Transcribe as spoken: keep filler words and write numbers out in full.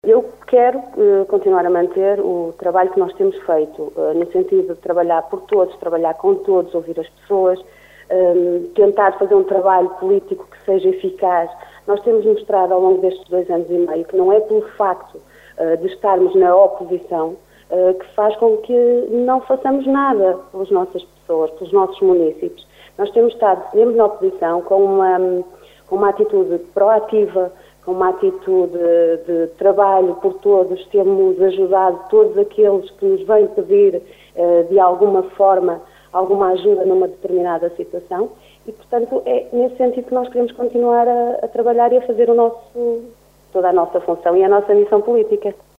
Eu quero uh, continuar a manter o trabalho que nós temos feito, uh, no sentido de trabalhar por todos, trabalhar com todos, ouvir as pessoas, um, tentar fazer um trabalho político que seja eficaz. Nós temos mostrado ao longo destes dois anos e meio que não é pelo facto uh, de estarmos na oposição uh, que faz com que não façamos nada pelas nossas pessoas, pelos nossos municípios. Nós temos estado sempre na oposição com uma, com uma atitude proativa, com uma atitude de trabalho por todos, temos ajudado todos aqueles que nos vêm pedir, de alguma forma, alguma ajuda numa determinada situação e, portanto, é nesse sentido que nós queremos continuar a, a trabalhar e a fazer o nosso, toda a nossa função e a nossa missão política.